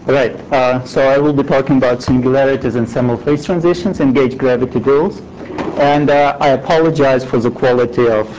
Right. So I will be talking about singularities and thermal phase transitions in gauge gravity duals. And I apologize for the quality of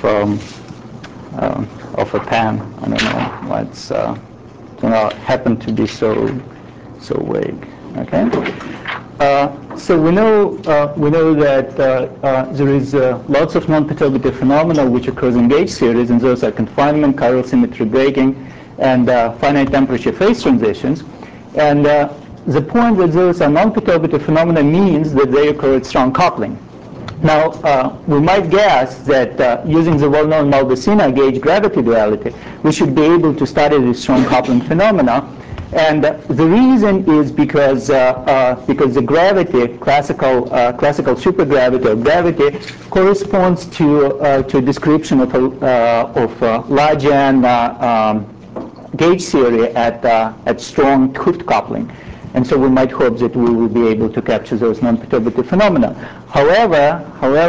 a pen. I don't know what's happened to be so vague. Okay. So we know that there is lots of non-perturbative phenomena which occurs in gauge series, and those are confinement, chiral symmetry breaking, and finite temperature phase transitions. And the point that those are non-perturbative phenomena means that they occur at strong coupling. Now, we might guess that using the well-known Maldacena gauge gravity duality, we should be able to study these strong coupling phenomena. And the reason is because the gravity, classical supergravity or gravity, corresponds to a description of a large N gauge theory at strong Hooft coupling. And so we might hope that we will be able to capture those non-perturbative phenomena. However,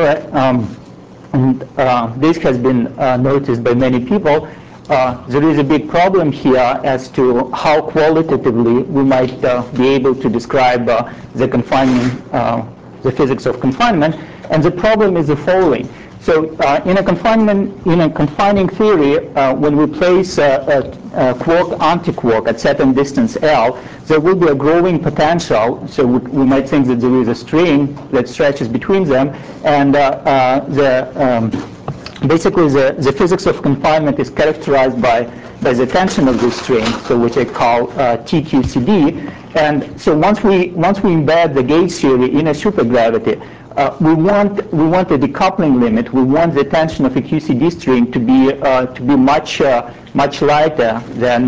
this has been noticed by many people. There is a big problem here as to how qualitatively we might be able to describe the physics of confinement. And the problem is the following. So in a confining theory, when we place a quark anti-quark at certain distance L, there will be a growing potential. So we might think that there is a string that stretches between them, and basically the physics of confinement is characterized by the tension of this string, so which I call TQCD. And so once we embed the gauge theory in a supergravity, we want a decoupling limit. We want the tension of a QCD string to be much lighter than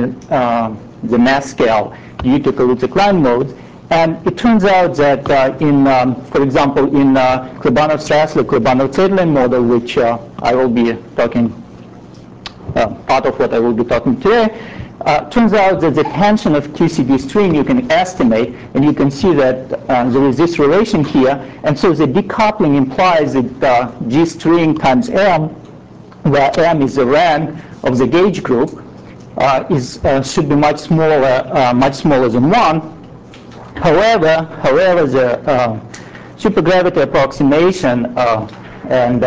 the mass scale due to Kaluza-Klein modes. And it turns out that for example, in Klebanov-Strassler, Klebanov-Zedlin model, which I will be talking, part of what I will be talking today, turns out that the tension of QCD string you can estimate, and you can see that there is this relation here. And so the decoupling implies that G string times M, where M is the rank of the gauge group, should be much smaller than 1. However, the supergravity approximation, and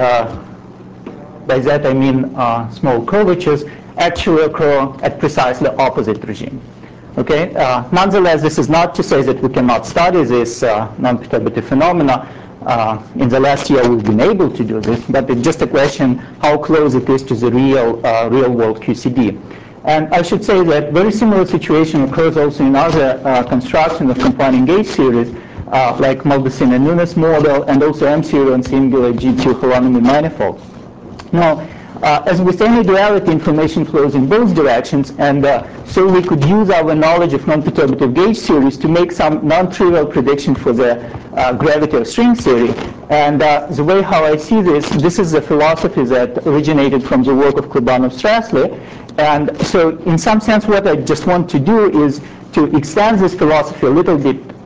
by that I mean small curvatures, actually occur at precisely opposite regime. Okay. Nonetheless, this is not to say that we cannot study this non-perturbative phenomena. In the last year, we've been able to do this, but it's just a question how close it is to the real-world QCD. And I should say that very similar situation occurs also in other construction of confining gauge series, like Maldacena-Nunes model, and also M0 and singular G2 holonomy manifold. Now, as with any duality, information flows in both directions, and so we could use our knowledge of non-perturbative gauge series to make some non-trivial prediction for the gravity of string theory. And the way how I see this is a philosophy that originated from the work of Klebanov-Strassler. And so in some sense, what I just want to do is to extend this philosophy a little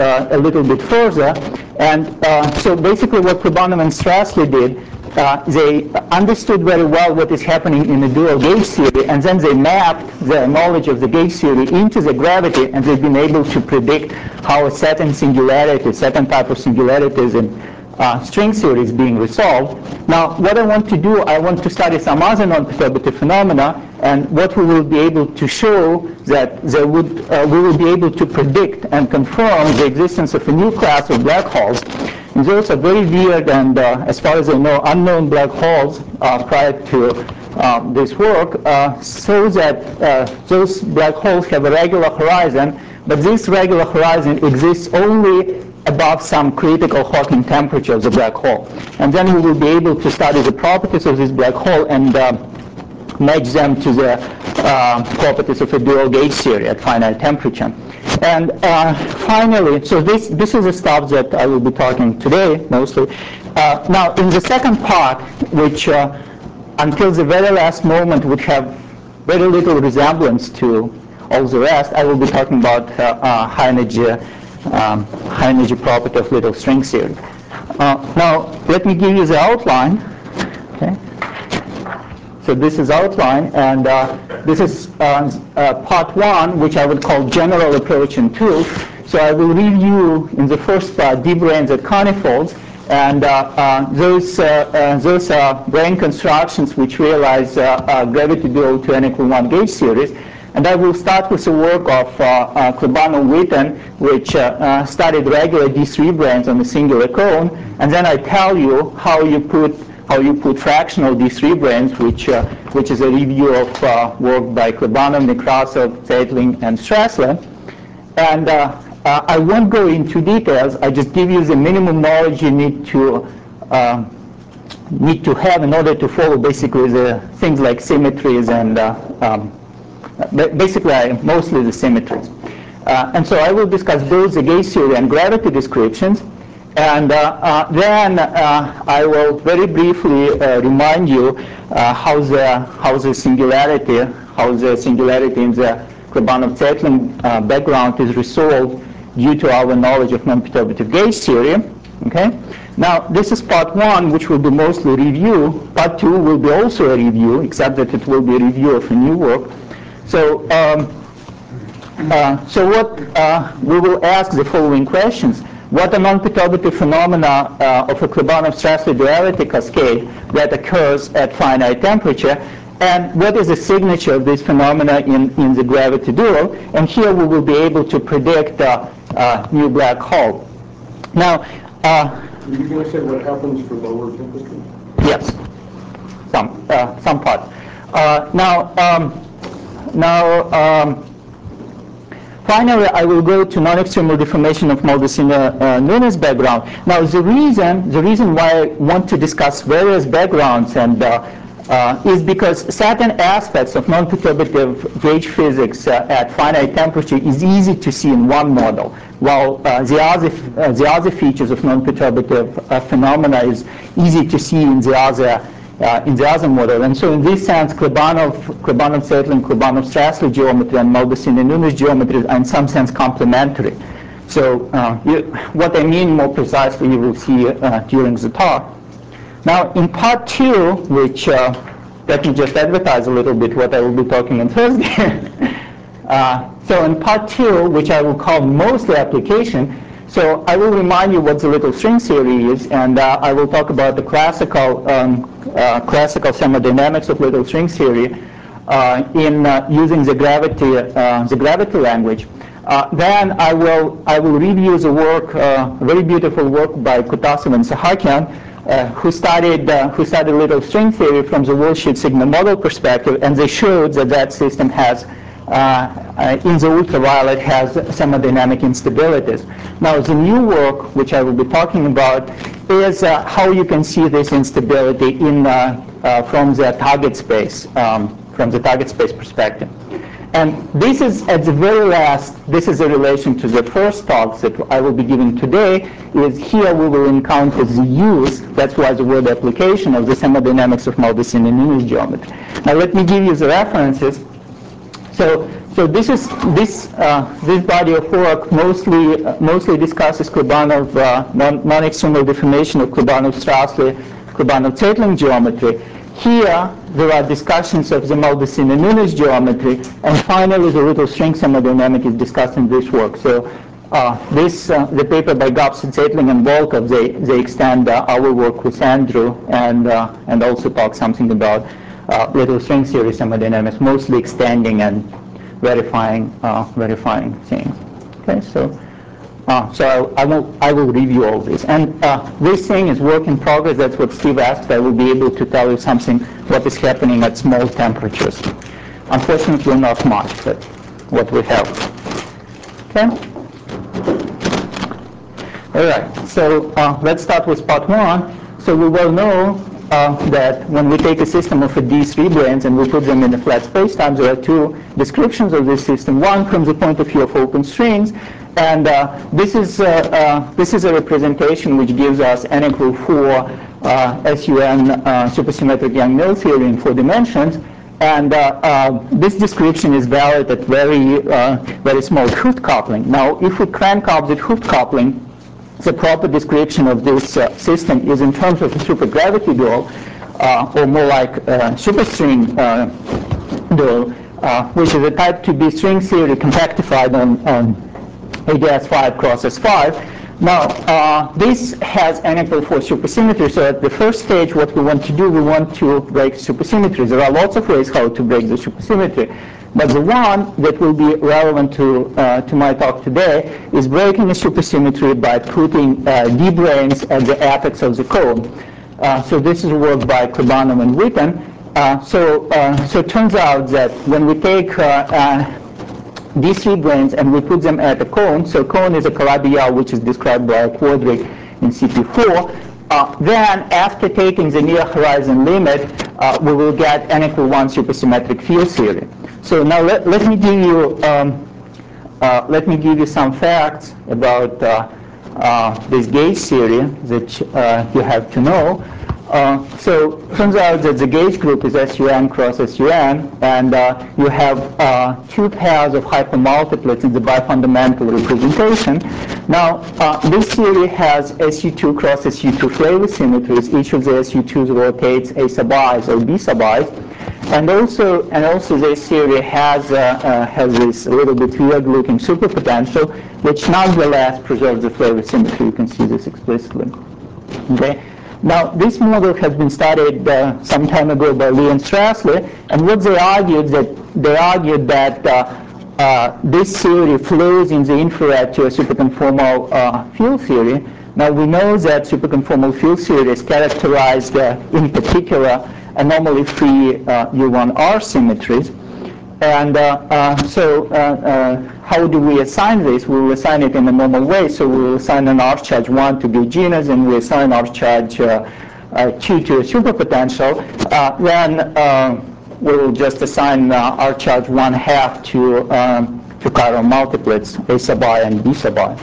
bit further. And so basically what Klebanov and Strassler did, they understood very well what is happening in the dual gauge theory, and then they mapped their knowledge of the gauge theory into the gravity, and they've been able to predict how a certain singularity, certain type of singularities in string theory is being resolved. Now, what I want to do, I want to study some other non-perturbative phenomena, and what we will be able to show that we will be able to predict and confirm the existence of a new class of black holes. And those are very weird and, as far as I know, unknown black holes prior to this work, so that those black holes have a regular horizon, but this regular horizon exists only above some critical Hawking temperature of the black hole. And then we will be able to study the properties of this black hole and match them to the properties of a dual gauge theory at finite temperature. And finally, so this is the stuff that I will be talking today mostly. Now, in the second part, which until the very last moment would have very little resemblance to all the rest, I will be talking about high energy property of little string theory. Now, let me give you the outline. Okay. So this is outline, and this is part one, which I would call general approach and tools. So I will review in the first part D-branes at conifolds, and those are brain constructions which realize gravity dual to n=1 gauge series. And I will start with the work of Klebanov-Witten, which studied regular D3 branes on a singular cone, and then I tell you how you put fractional D3 branes, which is a review of work by Klebanov, Nekrasov, Zeitling, and Strassler. And I won't go into details. I just give you the minimum knowledge you need to have in order to follow basically the things like symmetries and basically mostly the symmetries. And so I will discuss both the gauge theory and gravity descriptions. And then I will very briefly remind you how the singularity in the Klebanov-Zeitling background is resolved due to our knowledge of non-perturbative gauge theory. Okay. Now this is part one, which will be mostly review. Part two will be also a review, except that it will be a review of a new work. So what we will ask the following questions. What are non-perturbative phenomena of a Klebanov-Strassler duality cascade that occurs at finite temperature? And what is the signature of this phenomena in the gravity dual? And here we will be able to predict new black hole. Now, are you going to say what happens for lower temperatures? Yes, some part. Finally, I will go to non-extremal deformation of Maldacena-Nunes background. Now, the reason why I want to discuss various backgrounds and is because certain aspects of non-perturbative gauge physics at finite temperature is easy to see in one model, while the other features of non-perturbative phenomena is easy to see in the other model. And so in this sense, Klebanov-Zeitling, Klebanov-Strassler geometry and Maldacena-Nunes geometry are in some sense complementary. So what I mean more precisely you will see during the talk. Now in part two, which let me just advertise a little bit what I will be talking on Thursday. So in part two, which I will call mostly application, so I will remind you what the little string theory is, and I will talk about the classical thermodynamics of little string theory in using the gravity language. Then I will review the work, very beautiful work by Kutasov and Sahakian, who studied little string theory from the worldsheet sigma model perspective, and they showed that system has in the ultraviolet has thermodynamic instabilities. Now the new work, which I will be talking about, is how you can see this instability in from the target space perspective. And this is at the very last, this is a relation to the first talks that I will be giving today, is here we will encounter the use, that's why the word application, of the thermodynamics of Maldacena-Nunes geometry. Now let me give you the references. So this body of work mostly discusses Klebanov non-extremal deformation of Klebanov-Strassler, Klebanov-Zeitling geometry. Here there are discussions of the Maldacena-Nunes geometry, and finally the little string thermodynamic is discussed in this work. So the paper by Gobson, Zeitling, and Volkov, they extend our work with Andrew and also talk something about little string theory thermodynamics, mostly extending and verifying things. Okay, so I will review all this. And this thing is work in progress. That's what Steve asked. I will be able to tell you something what is happening at small temperatures. Unfortunately, not much, but what we have. Okay. All right. So let's start with part one. So we well know that when we take a system of D3 branes and we put them in a flat spacetime, there are two descriptions of this system. One from the point of view of open strings, and this is a representation which gives us n=4 SUN supersymmetric Yang-Mills theory in 4 dimensions. And this description is valid at very small Hooft coupling. Now, if we crank up the Hooft coupling, the proper description of this system is in terms of the supergravity dual, or more like superstring dual, which is a type 2B string theory compactified on ADS5 cross S5. Now, this has n equal 4 supersymmetry. So at the first stage, what we want to do, we want to break supersymmetry. There are lots of ways how to break the supersymmetry. But the one that will be relevant to my talk today is breaking a supersymmetry by putting d-branes at the apex of the cone. So this is work by Klebanov and Witten. So it turns out that when we take these 3 branes and we put them at a cone, so cone is a Calabi-Yau which is described by a quadric in CP4, then after taking the near horizon limit, we will get n equal 1 supersymmetric field theory. So now let me give you some facts about this gauge theory that you have to know. So it turns out that the gauge group is SUN cross SUN, and you have 2 pairs of hypermultiplets in the bifundamental representation. Now, this theory has SU2 cross SU2 flavor symmetries. Each of the SU2s rotates A sub i's or B sub i's. And also this theory has this little bit weird-looking superpotential, which nonetheless preserves the flavor symmetry. You can see this explicitly. Okay. Now, this model has been studied some time ago by Lee and Strassler, and what they argued that this theory flows in the infrared to a superconformal field theory. Now, we know that superconformal field theory is characterized in particular anomaly-free U1R symmetries. And how do we assign this? We will assign it in a normal way. So we will assign an R charge 1 to gauge genus, and we assign R charge 2 to a superpotential. Then we will just assign R charge 1/2 to chiral multiplets, A sub I and B sub I.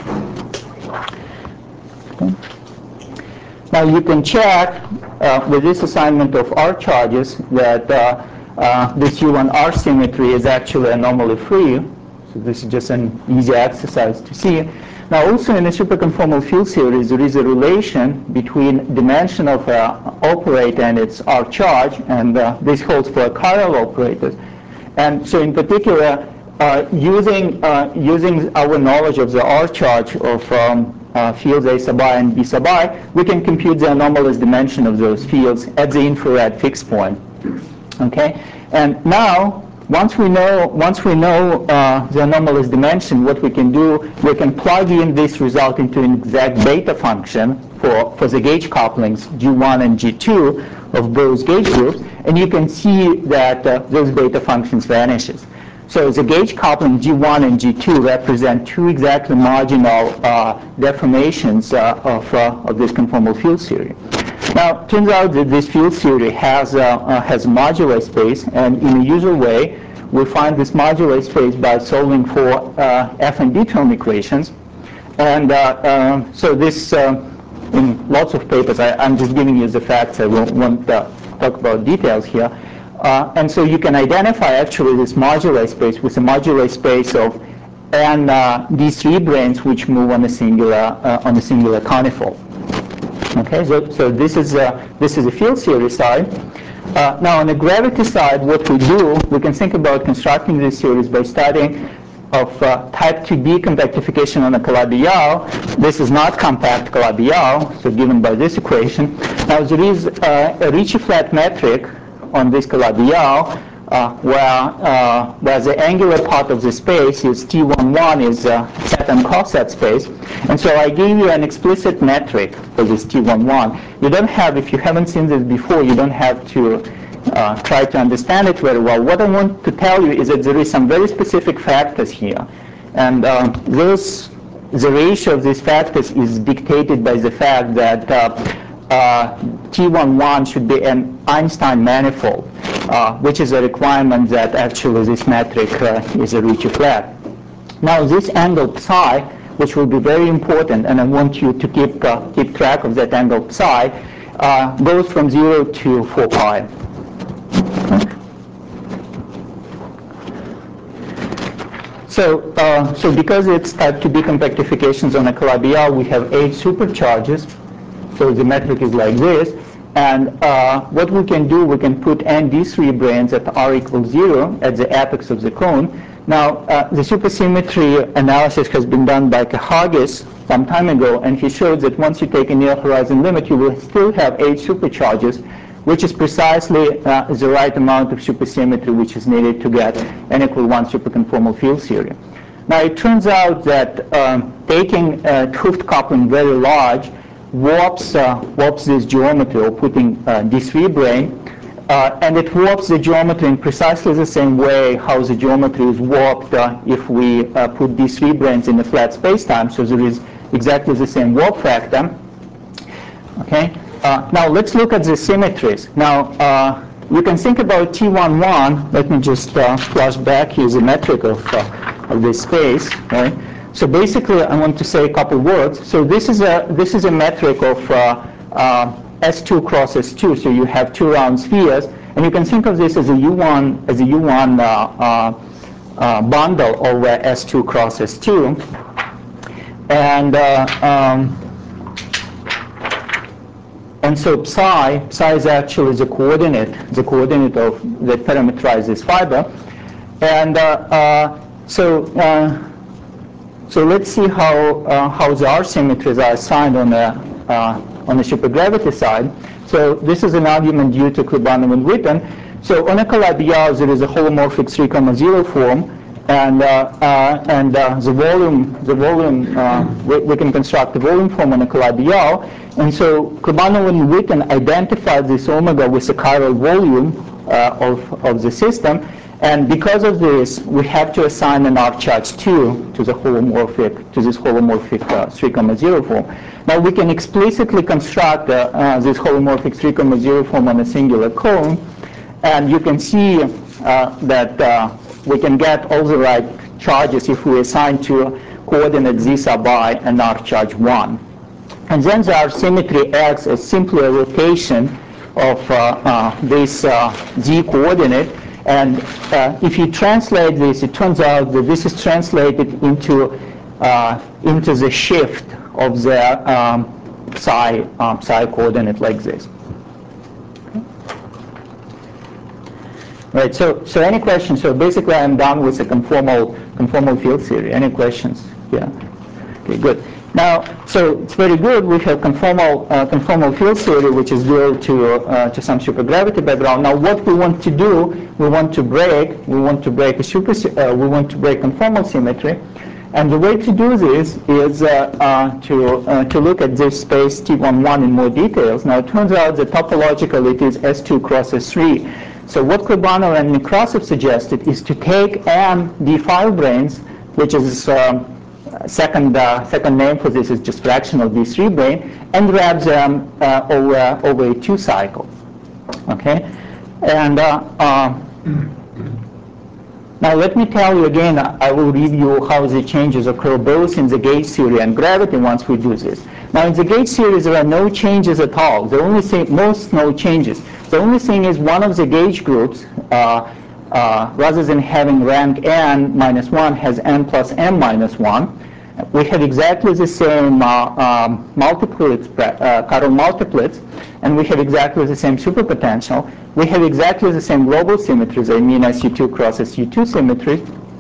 Okay. Now you can check with this assignment of R charges that this U1R symmetry is actually anomaly free. So this is just an easy exercise to see. Now also in a superconformal field series, there is a relation between dimension of an operator and its R charge, and this holds for chiral operators. And so in particular, using our knowledge of the R charge of fields A sub I and B sub I, we can compute the anomalous dimension of those fields at the infrared fixed point. Okay, and now once we know the anomalous dimension, what we can do, we can plug in this result into an exact beta function for the gauge couplings G1 and G2 of those gauge groups, and you can see that those beta functions vanishes. So the gauge coupling G1 and G2 represent 2 exactly marginal deformations of this conformal field theory. Now, it turns out that this field theory has modular space, and in a usual way, we find this modular space by solving for F and B term equations. And so this, in lots of papers, I'm just giving you the facts. I won't talk about details here. And so you can identify actually this modular space with a modular space of n D3 branes which move on a singular conifold. Okay, so this is a field theory side. Now on the gravity side, what we do, we can think about constructing this series by studying of type 2B compactification on a Calabi-Yau. This is not compact Calabi-Yau, so given by this equation. Now there is a Ricci flat metric on this Calabi-Yau where the angular part of the space is T11 is set and coset space. And so I gave you an explicit metric for this T11. You don't have, if you haven't seen this before, you don't have to try to understand it very well. What I want to tell you is that there is some very specific factors here. And the ratio of these factors is dictated by the fact that T11 should be an Einstein manifold, which is a requirement that actually this metric is a Ricci flat. Now this angle psi, which will be very important, and I want you to keep track of that angle psi, goes from 0 to 4 pi. So because it's type 2B compactifications on a Calabi-Yau, we have 8 supercharges. So the metric is like this. And what we can do, we can put n D3 branes at r equals 0 at the apex of the cone. Now, the supersymmetry analysis has been done by Kahagis some time ago, and he showed that once you take a near horizon limit, you will still have 8 supercharges, which is precisely the right amount of supersymmetry which is needed to get n equal 1 superconformal field theory. Now, it turns out that taking 't-Hooft coupling very large warps this geometry, or putting D3 brane, and it warps the geometry in precisely the same way how the geometry is warped if we put D3 branes in a flat spacetime. So there is exactly the same warp factor. Okay. Now let's look at the symmetries. Now you can think about T11. Let me just flash back here the metric of this space. Right. So basically, I want to say a couple words. So this is a metric of S2 cross S2. So you have 2 round spheres, and you can think of this as a U1 bundle over S2 cross S2. And so psi is actually the coordinate of that parameterizes this fiber. And so let's see how the R symmetries are assigned on the supergravity side. So this is an argument due to Klebanov and Witten. So on a calabi-Yau, there is a holomorphic 3,0 form, and the volume we can construct the volume form on a calabi-Yau. And so Klebanov and Witten identified this omega with the chiral volume of the system. And because of this, we have to assign an R charge 2 to this holomorphic 3,0 form. Now we can explicitly construct this holomorphic 3,0 form on a singular cone, and you can see that we can get all the right charges if we assign to coordinate z sub I and R charge 1. And then the R symmetry acts as simply a rotation of this z coordinate. And if you translate this, it turns out that this is translated into the shift of the psi coordinate like this. Right. So any questions? So basically, I'm done with the conformal field theory. Any questions? Yeah. Okay. Good. Now, so it's very good. We have conformal field theory, which is due to some supergravity background. Now, what we want to do, we want to break conformal symmetry, and the way to do this is to look at this space T11 in more details. Now, it turns out that topologically it is S2 cross S3. So what Klebanov and Nekrasov suggested is to take n D5 branes, which is second name for this is just fractional D3 brane, and wrap them over a 2 cycle. Okay, and now let me tell you again. I will review how the changes occur both in the gauge theory and gravity once we do this. Now in the gauge theory there are no changes at all. The only thing, no changes. The only thing is one of the gauge groups, rather than having rank n minus 1, has n plus m minus 1. We have exactly the same chiral multiplets, and we have exactly the same superpotential. We have exactly the same global symmetries, I mean SU2 cross SU2 symmetry.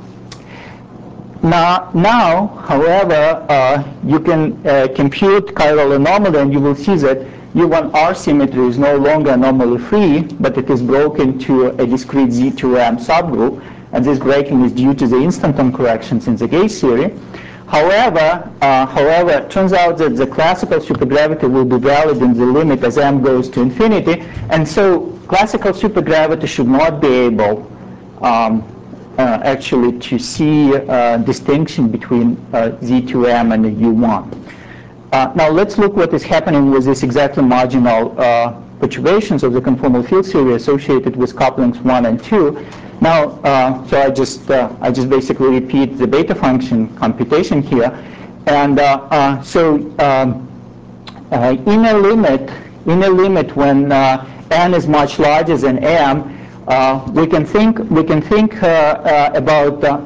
Now, however, you can compute chiral anomaly, and you will see that U1R symmetry is no longer anomaly free, but it is broken to a discrete Z2M subgroup, and this breaking is due to the instanton corrections in the gauge theory. However, it turns out that the classical supergravity will be valid in the limit as m goes to infinity, and so classical supergravity should not be able actually to see distinction between Z2M and the U1. Now let's look what is happening with these exactly marginal perturbations of the conformal field theory associated with couplings 1 and 2. Now, so I just basically repeat the beta function computation here, and in a limit when n is much larger than m, we can think about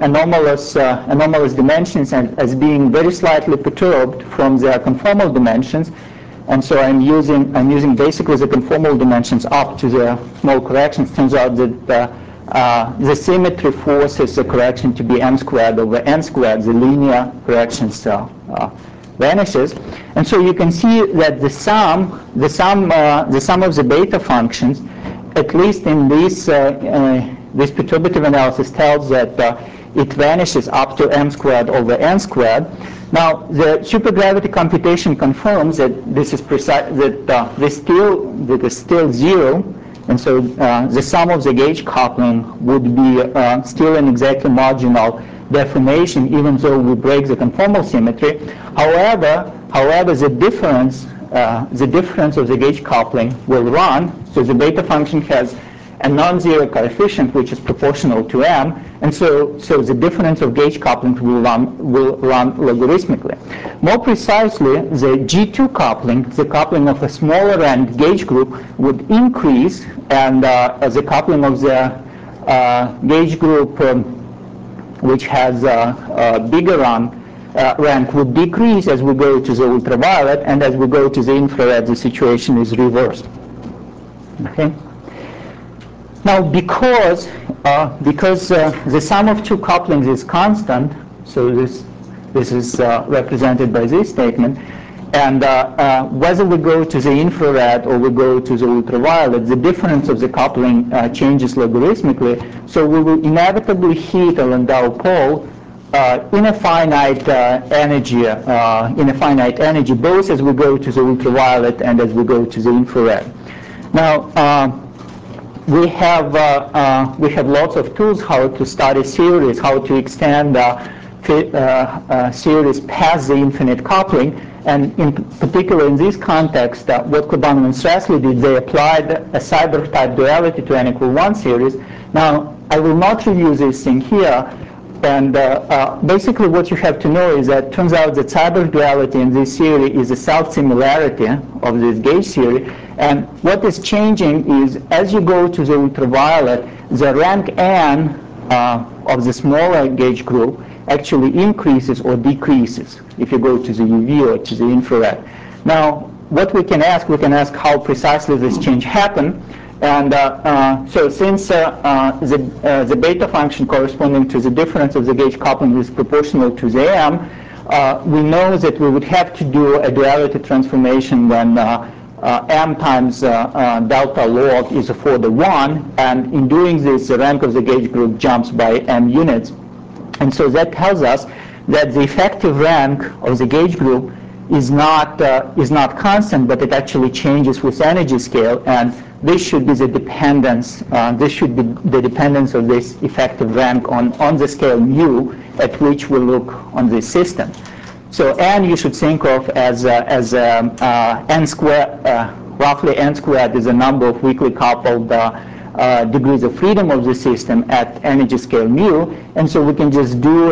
anomalous dimensions as being very slightly perturbed from their conformal dimensions, And so I'm using basically the conformal dimensions up to the small corrections. Turns out that the symmetry forces the correction to be m squared over n squared. The linear corrections vanishes, and so you can see that the sum of the beta functions, at least in this this perturbative analysis, tells that it vanishes up to m squared over n squared. Now, the supergravity computation confirms that this is precise, that is still zero, and so the sum of the gauge coupling would be still an exactly marginal deformation, even though we break the conformal symmetry. However, the difference of the gauge coupling will run. So the beta function has a non-zero coefficient which is proportional to m, and so the difference of gauge coupling will run logarithmically. More precisely, the G2 coupling, the coupling of a smaller rank gauge group, would increase, and the coupling of the gauge group which has a bigger rank would decrease as we go to the ultraviolet, and as we go to the infrared, the situation is reversed. Okay. Now, because the sum of two couplings is constant, so this is represented by this statement, and whether we go to the infrared or we go to the ultraviolet, the difference of the coupling changes logarithmically. So we will inevitably hit a Landau pole in a finite energy, both as we go to the ultraviolet and as we go to the infrared. Now, we have lots of tools how to study series, how to extend series past the infinite coupling, and in particular in this context, what Kurbanov and Strassler did, they applied a Seiberg type duality to n equal 1 series. Now, I will not review this thing here, and basically what you have to know is that it turns out that Seiberg duality in this series is a self-similarity of this gauge series. And what is changing is, as you go to the ultraviolet, the rank n of the smaller gauge group actually increases or decreases if you go to the UV or to the infrared. Now, what we can ask how precisely this change happened. And so since the beta function corresponding to the difference of the gauge coupling is proportional to the m, we know that we would have to do a duality transformation when m times delta log is 4:1, and in doing this, the rank of the gauge group jumps by m units. And so that tells us that the effective rank of the gauge group is not constant, but it actually changes with energy scale, and this should be the dependence. This should be the dependence of this effective rank on the scale mu at which we look on this system. So n you should think of as n squared, roughly n squared is the number of weakly coupled degrees of freedom of the system at energy scale mu, and so we can just do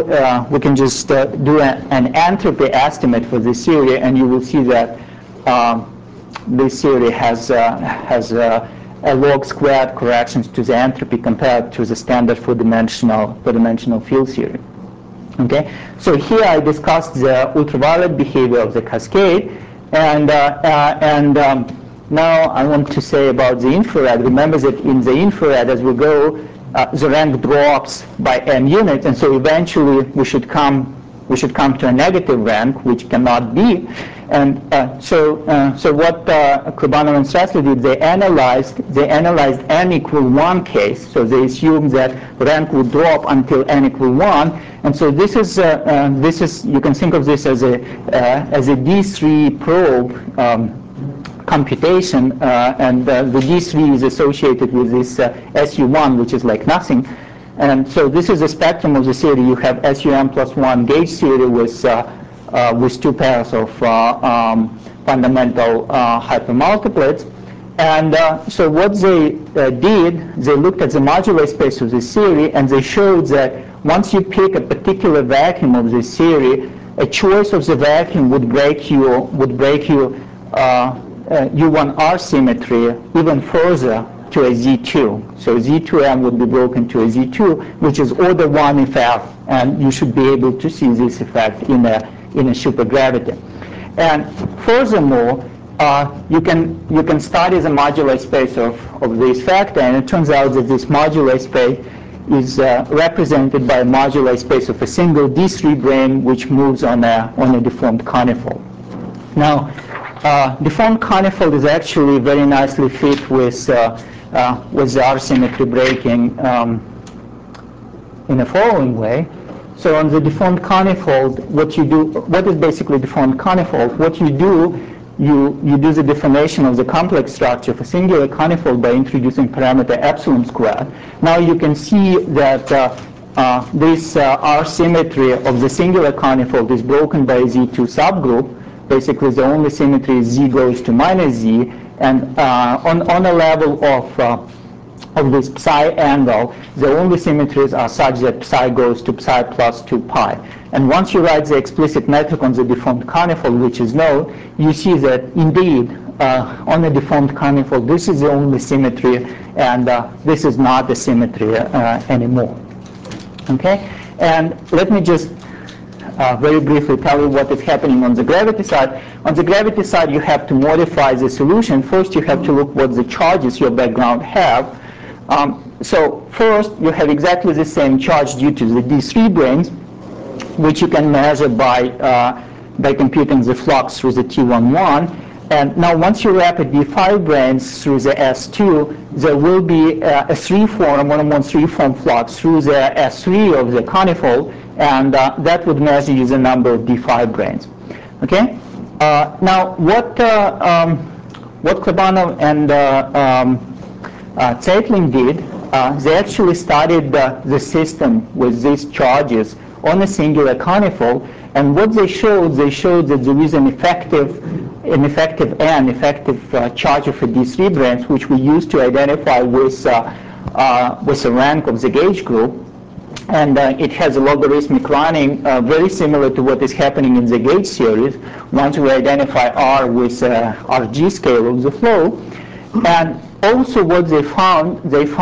an entropy estimate for this series, and you will see that this series has a log squared corrections to the entropy compared to the standard four-dimensional field series. Okay, so here I discussed the ultraviolet behavior of the cascade, and now I want to say about the infrared. Remember that in the infrared, as we go, the rank drops by m units, and so eventually we should come to a negative rank, which cannot be. And so what Kurbanov and Strassler did, they analyzed n equal 1 case. So they assumed that rank would drop until n equal 1, and so this is you can think of this as a D3 probe computation, and the D3 is associated with this SU1, which is like nothing. And so this is the spectrum of the series. You have SUM plus 1 gauge series with two pairs of fundamental hypermultiplets. And so what they did, they looked at the modular space of this series, and they showed that once you pick a particular vacuum of this series, a choice of the vacuum would break you U1R symmetry even further to a Z2. So Z2M would be broken to a Z2, which is order 1 effect, and you should be able to see this effect in a supergravity. And furthermore, you can study the modular space of this factor, and it turns out that this modular space is represented by a modular space of a single D3 brane which moves on a deformed conifold. Now, deformed conifold is actually very nicely fit with the R-symmetry breaking in the following way. So on the deformed conifold, what is basically deformed conifold? What you do, you do the deformation of the complex structure of a singular conifold by introducing parameter epsilon squared. Now you can see that this R-symmetry of the singular conifold is broken by a Z2 subgroup. Basically, the only symmetry is Z goes to minus Z, and on a level of this psi angle, the only symmetries are such that psi goes to psi plus 2 pi. And once you write the explicit metric on the deformed conifold, which is known, you see that indeed, on a deformed conifold, this is the only symmetry, and this is not the symmetry anymore. Okay? And let me just very briefly tell you what is happening on the gravity side. On the gravity side, you have to modify the solution. First, you have to look what the charges your background have. So first, you have exactly the same charge due to the D3 branes, which you can measure by computing the flux through the T11. And now once you wrap a D5 branes through the S2, there will be a monomode 3-form flux through the S3 of the conifold, and that would measure you the number of D5 branes. Okay? Now what Klebanov and Zeitlin did, they actually studied the system with these charges on a singular conifold, and what they showed that there is an effective charge of a D3 branes, which we use to identify with the rank of the gauge group, and it has a logarithmic running very similar to what is happening in the gauge series once we identify R with RG scale of the flow. And also what they found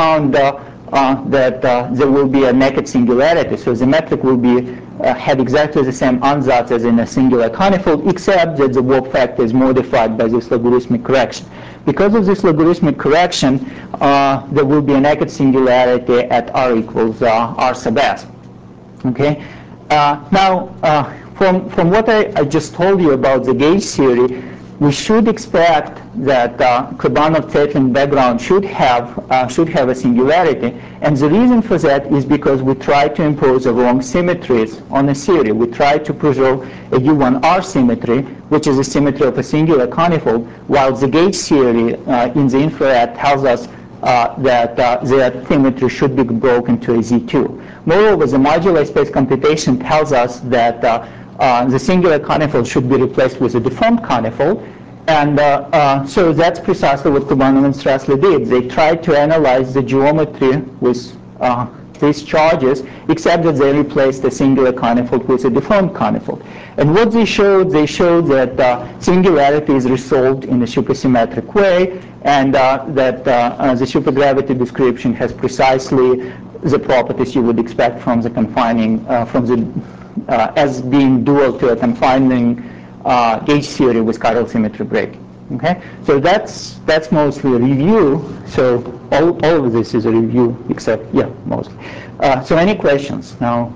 that there will be a naked singularity. So the metric will have exactly the same ansatz as in a singular conifold, except that the warp factor is modified by this logarithmic correction. Because of this logarithmic correction, there will be a naked singularity at R equals R sub S. Okay? Now, from what I just told you about the gauge theory, we should expect that Klebanov-Zeitlin background should have a singularity, and the reason for that is because we try to impose the wrong symmetries on a theory. We try to preserve a U1R symmetry, which is a symmetry of a singular conifold, while the gauge theory in the infrared tells us that the symmetry should be broken to a Z2. Moreover, the modular space computation tells us that the singular conifold should be replaced with a deformed conifold, and so that's precisely what Klebanov and Strassler did. They tried to analyze the geometry with these charges, except that they replaced the singular conifold with a deformed conifold. And what they showed that singularity is resolved in a supersymmetric way, and that the supergravity description has precisely the properties you would expect from the confining, as being dual to a confining gauge theory with chiral symmetry breaking. Okay, so that's mostly a review. So all of this is a review, except mostly. So any questions now?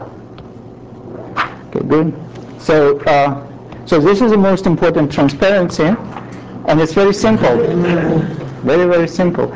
Okay, good. So so this is the most important transparency, and it's very simple, very simple.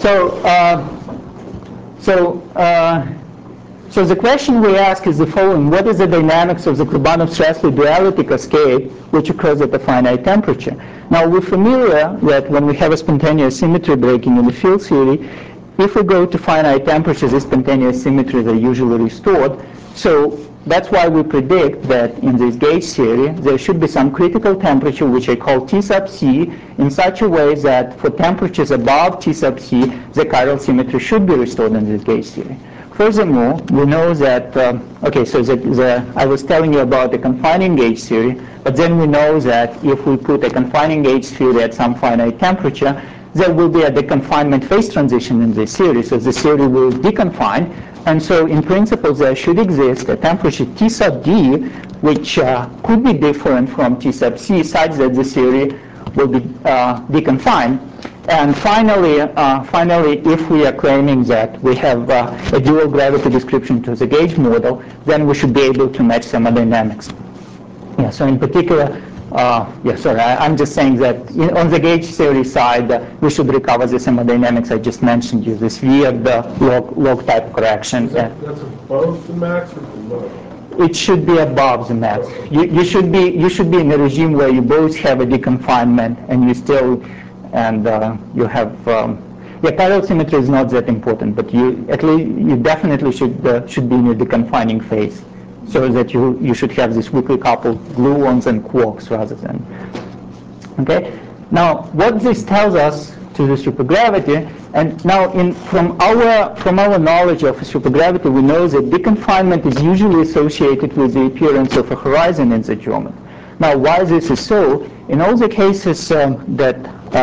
So the question we ask is the following: what is the dynamics of the Klebanov-Strassler duality cascade, which occurs at a finite temperature? Now, we're familiar that when we have a spontaneous symmetry breaking in the field theory, if we go to finite temperatures, these spontaneous symmetries are usually restored. So that's why we predict that in this gauge theory, there should be some critical temperature, which I call T sub C, in such a way that for temperatures above T sub C, the chiral symmetry should be restored in this gauge theory. Furthermore, we know that, okay, so I was telling you about the confining gauge theory, but then we know that if we put a confining gauge theory at some finite temperature, there will be a deconfinement phase transition in this theory, so the theory will deconfine, and so in principle there should exist a temperature T sub D, which could be different from T sub C, such that the theory will be deconfined. And finally, if we are claiming that we have a dual gravity description to the gauge model, then we should be able to match thermodynamics. Yeah, so in particular, I'm just saying that on the gauge theory side, we should recover the thermodynamics I just mentioned you, this weird log type correction. That's above the max or below? It should be above the max. You should be in a regime where you both have a deconfinement and you still, and you have, chiral symmetry is not that important, but you definitely should be in a deconfining phase, so that you should have these weakly coupled gluons and quarks rather than. Okay. Now, what this tells us to the supergravity, and now from our knowledge of supergravity, we know that deconfinement is usually associated with the appearance of a horizon in the geometry. Now, why this is so? In all the cases that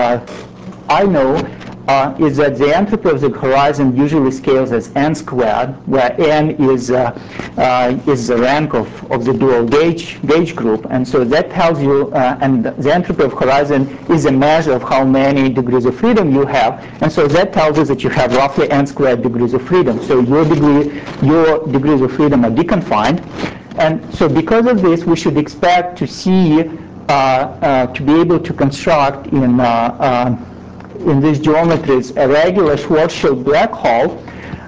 I know, is that the entropy of the horizon usually scales as n squared, where n is the rank of the dual gauge group, and so that tells you, and the entropy of horizon is a measure of how many degrees of freedom you have, and so that tells you that you have roughly n squared degrees of freedom. So your degrees of freedom are deconfined, and so because of this, we should expect to see to be able to construct in these geometries a regular Schwarzschild black hole,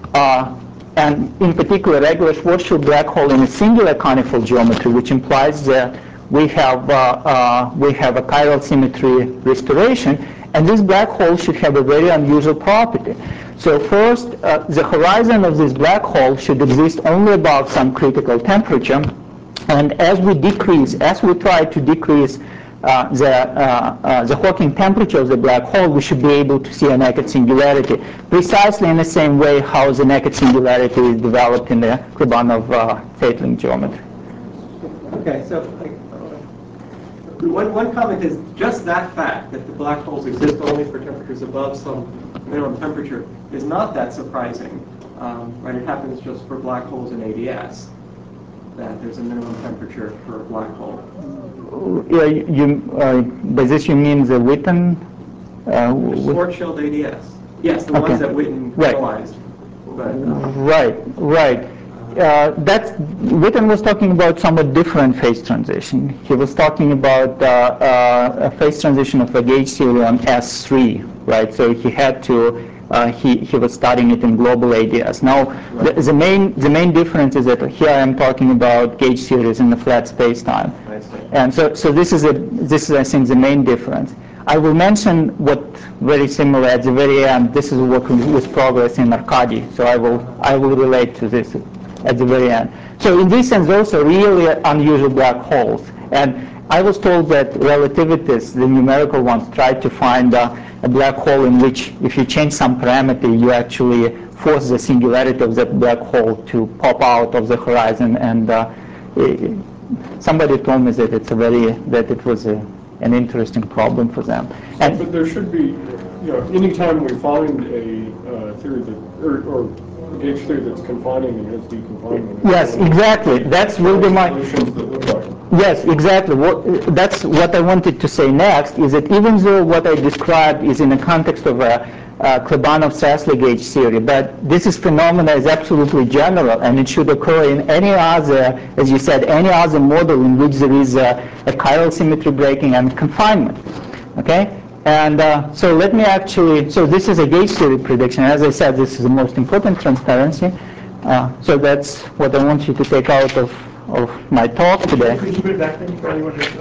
and in particular, regular Schwarzschild black hole in a singular conical geometry, which implies that we have a chiral symmetry restoration, and this black hole should have a very unusual property. So first, the horizon of this black hole should exist only above some critical temperature, and as we try to decrease the Hawking temperature of the black hole, we should be able to see a naked singularity, precisely in the same way how the naked singularity is developed in the Klebanov-Feitling geometry. Okay, so one comment is just that fact that the black holes exist only for temperatures above some minimum temperature is not that surprising. Right? It happens just for black holes in ADS, that there's a minimum temperature for a black hole. By this you mean the Witten? Schwarzschild ADS. Yes, the ones that Witten analyzed. Right. Witten was talking about somewhat different phase transition. He was talking about a phase transition of a gauge theory on S3, right? So he had to. He was studying it in global ADS. Now, the main difference is that here I am talking about gauge theories in the flat spacetime, and so this is I think the main difference. I will mention what very similar at the very end. This is what was progress in Arkady, so I will relate to this at the very end. So in this sense, those are really unusual black holes, and I was told that relativists, the numerical ones, tried to find a black hole in which, if you change some parameter, you actually force the singularity of that black hole to pop out of the horizon. And somebody told me that it was an interesting problem for them. But there should be, anytime we find a theory that, or a gauge theory that's confining and has deconfinement. Yes, exactly. That's really my. Yes, exactly. That's what I wanted to say next, is that even though what I described is in the context of a Klebanov-Sassler gauge theory, but this phenomena is absolutely general, and it should occur in any other, as you said, any other model in which there is a chiral symmetry breaking and confinement. Okay? And so let me so this is a gauge theory prediction. As I said, this is the most important transparency. So that's what I want you to take out of my talk today. Could you put it back then for anyone who's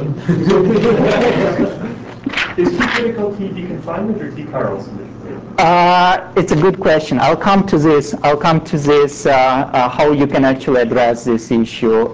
Is T critical T deconfinement or T chiral symmetry? It's a good question. I'll come to this. How you can actually address this issue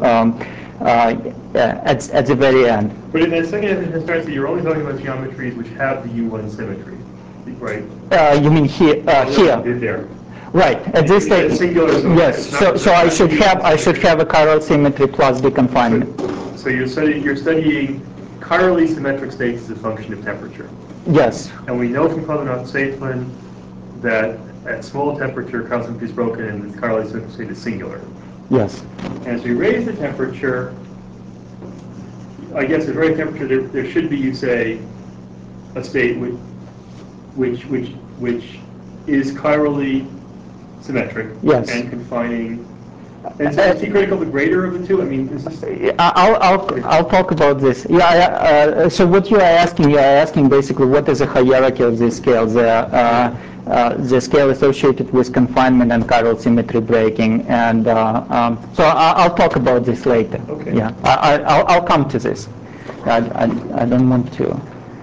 at the very end. But in that second transparency, you're only talking about geometries which have the U1 symmetry, right? You mean here? There. Right. At this stage, yes. So I should have a chiral symmetry plus deconfinement. So you're studying chirally symmetric states as a function of temperature. Yes. And we know from Klebanov-Feitling that at small temperature, chiral symmetry is broken and the chirally symmetric state is singular. Yes. And as we raise the temperature, I guess at very temperature there should be, you say, a state which is chirally symmetric Yes. and confining. And so is he critical the greater of the two? I mean, is this... I'll talk about this. Yeah. So what you are asking basically what is the hierarchy of these scales? The scale associated with confinement and chiral symmetry breaking, and so I'll talk about this later. Okay. Yeah. I'll come to this. I don't want to.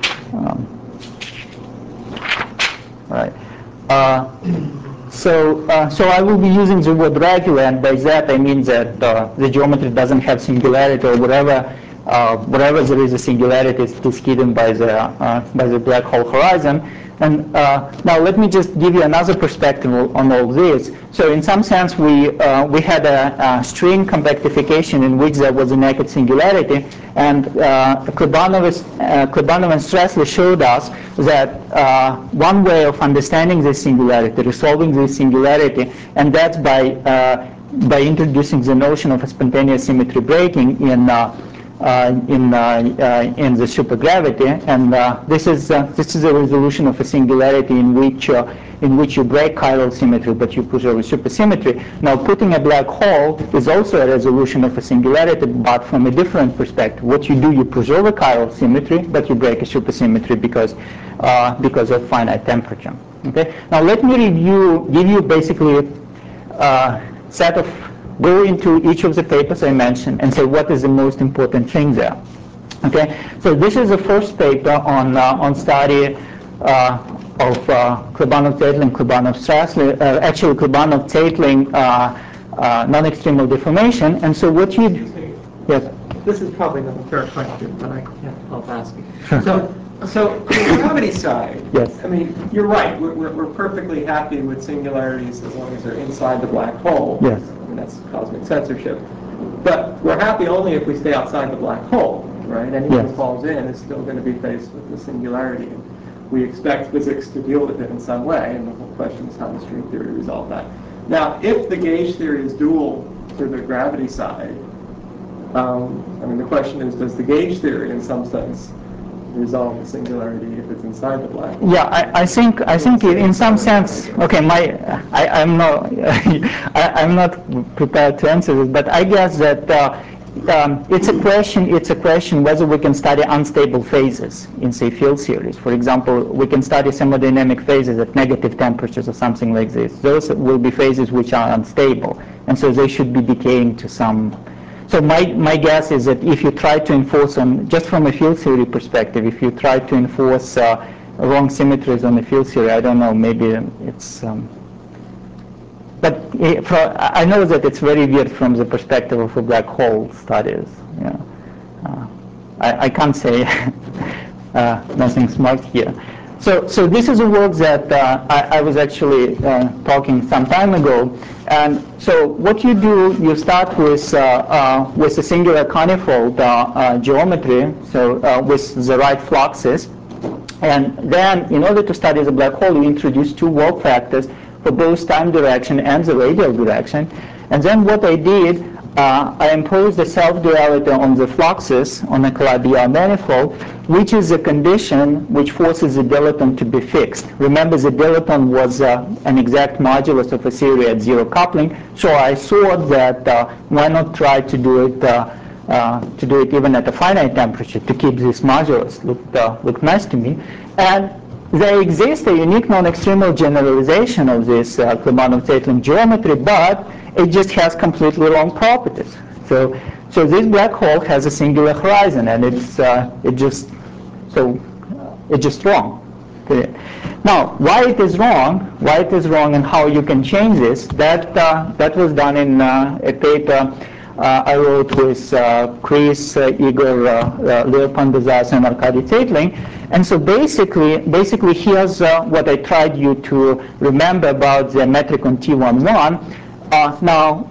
Right. So I will be using the word regular, and by that I mean that the geometry doesn't have singularity, or wherever there is a singularity is hidden by the black hole horizon. And now let me just give you another perspective on all this. So in some sense, we had a string compactification in which there was a naked singularity, and Klebanov and Strassler showed us that one way of understanding this singularity, resolving this singularity, and that's by introducing the notion of a spontaneous symmetry breaking in the supergravity, and this is a resolution of a singularity in which you break chiral symmetry, but you preserve a supersymmetry. Now, putting a black hole is also a resolution of a singularity, but from a different perspective. What you do, you preserve a chiral symmetry, but you break a supersymmetry because of finite temperature. Okay. Now, let me give you basically a set of. Go into each of the papers I mentioned and say what is the most important thing there. Okay, so this is the first paper on study of Klebanov-Zeitling, Klebanov-Strassler, actually Klebanov-Zeitling non-extremal deformation. And so what you... Excuse me. Yes. This is probably not a fair question, but I can't help asking. So the gravity side, Yes. I mean, you're right. We're perfectly happy with singularities as long as they're inside the black hole. Yes. I mean, that's cosmic censorship. But we're happy only if we stay outside the black hole, right? Anyone who falls in is still going to be faced with the singularity. And we expect physics to deal with it in some way, and the whole question is how does string theory resolve that? Now, if the gauge theory is dual to the gravity side, I mean, the question is, does the gauge theory, in some sense, resolve the singularity if it's inside the black hole? Yeah, I think in some sense, okay, I'm not prepared to answer this, but I guess that it's a question whether we can study unstable phases in, say, field series. For example, we can study thermodynamic phases at negative temperatures or something like this. Those will be phases which are unstable, and so they should be decaying to some. So my guess is that if you try to enforce just from a field theory perspective, if you try to enforce wrong symmetries on the field theory, I don't know, maybe it's... but I know that it's very weird from the perspective of a black hole studies. Yeah. I can't say nothing smart here. So this is a work that I was actually talking some time ago. And so what you do, you start with a singular conifold geometry, so with the right fluxes. And then in order to study the black hole, you introduce two warp factors for both time direction and the radial direction. And then what I did, I imposed a self-duality on the fluxes on a Calabi-Yau manifold, which is a condition which forces the dilaton to be fixed. Remember, the dilaton was an exact modulus of a theory at zero coupling, so I thought that why not try to do it even at a finite temperature to keep this modulus. Looked nice to me. And there exists a unique non-extremal generalization of this Klebanov-Zeitling geometry, but it just has completely wrong properties. So this black hole has a singular horizon, and it's just wrong. Okay. Now, why it is wrong, and how you can change this, that was done in a paper I wrote with Chris, Igor, Leo Pandazas, and Arkady Zeitling. And so basically here's what I tried you to remember about the metric on T11. Now,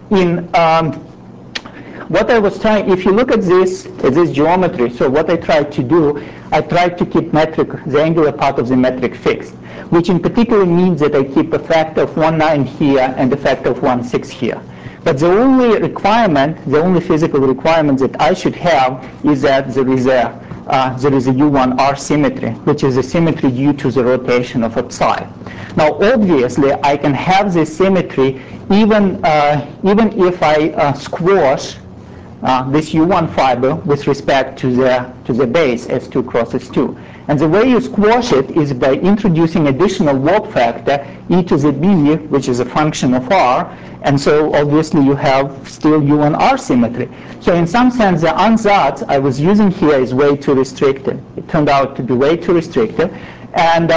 what I was trying, if you look at this geometry, so what I tried to do, I tried to keep the angular part of the metric fixed, which in particular means that I keep a factor of 1.9 here and a factor of 1.6 here. But the only physical requirement that I should have is that there is a there is a U1R symmetry, which is a symmetry due to the rotation of psi. Now, obviously, I can have this symmetry even if I squash this U1 fiber with respect to the base S2 cross S2. And the way you squash it is by introducing additional warp factor e to the b, which is a function of r, and so obviously you have still U1R symmetry. So in some sense, the ansatz I was using here is way too restricted. It turned out to be way too restricted. And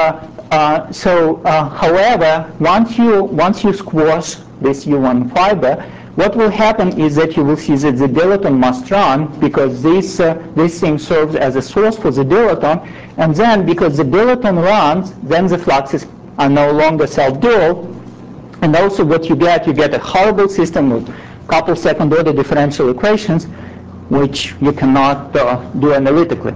however, once you squash this U1 fiber, what will happen is that you will see that the dilaton must run, because this thing serves as a source for the dilaton, and then because the dilaton runs, then the fluxes are no longer self-dual, and also what you get a horrible system with a couple second-order differential equations, which you cannot do analytically.